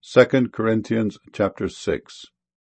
2 Corinthians chapter 6.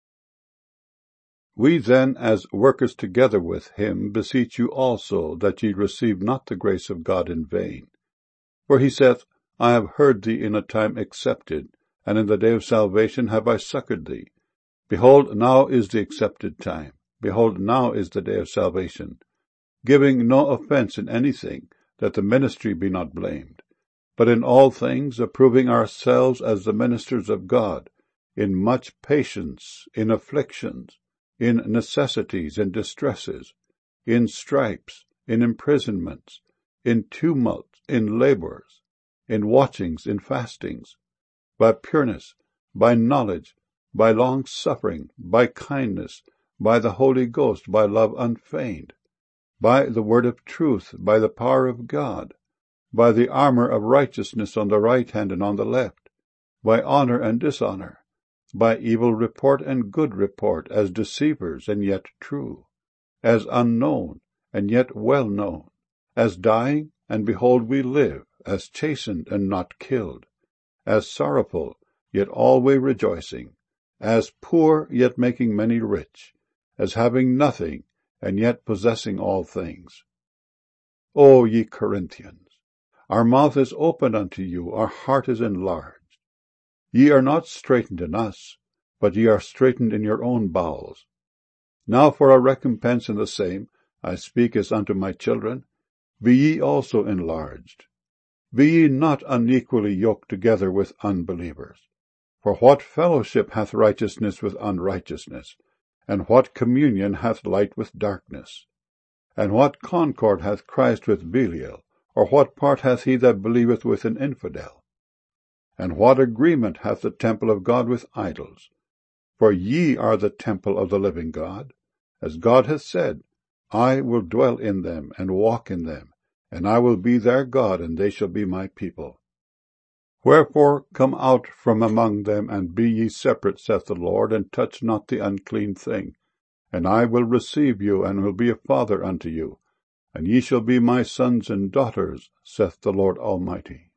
We then, as workers together with him, beseech you also, that ye receive not the grace of God in vain. For he saith, I have heard thee in a time accepted, and in the day of salvation have I succoured thee. Behold, now is the accepted time. Behold, now is the day of salvation. Giving no offence in anything, that the ministry be not blamed. But in all things approving ourselves as the ministers of God, in much patience, in afflictions, in necessities and distresses, in stripes, in imprisonments, in tumults, in labours, in watchings, in fastings, by pureness, by knowledge, by long-suffering, by kindness, by the Holy Ghost, by love unfeigned, by the word of truth, by the power of God, by the armour of righteousness on the right hand and on the left, by honour and dishonour, by evil report and good report, as deceivers and yet true, as unknown and yet well known, as dying, and behold we live, as chastened and not killed, as sorrowful, yet always rejoicing, as poor, yet making many rich, as having nothing, and yet possessing all things. O ye Corinthians, our mouth is open unto you, our heart is enlarged. Ye are not straitened in us, but ye are straitened in your own bowels. Now for a recompense in the same, I speak as unto my children, be ye also enlarged. Be ye not unequally yoked together with unbelievers. For what fellowship hath righteousness with unrighteousness? And what communion hath light with darkness? And what concord hath Christ with Belial? Or what part hath he that believeth with an infidel? And what agreement hath the temple of God with idols? For ye are the temple of the living God. As God hath said, I will dwell in them, and walk in them, and I will be their God, and they shall be my people. Wherefore come out from among them, and be ye separate, saith the Lord, and touch not the unclean thing. And I will receive you, and will be a father unto you, and ye shall be my sons and daughters, saith the Lord Almighty.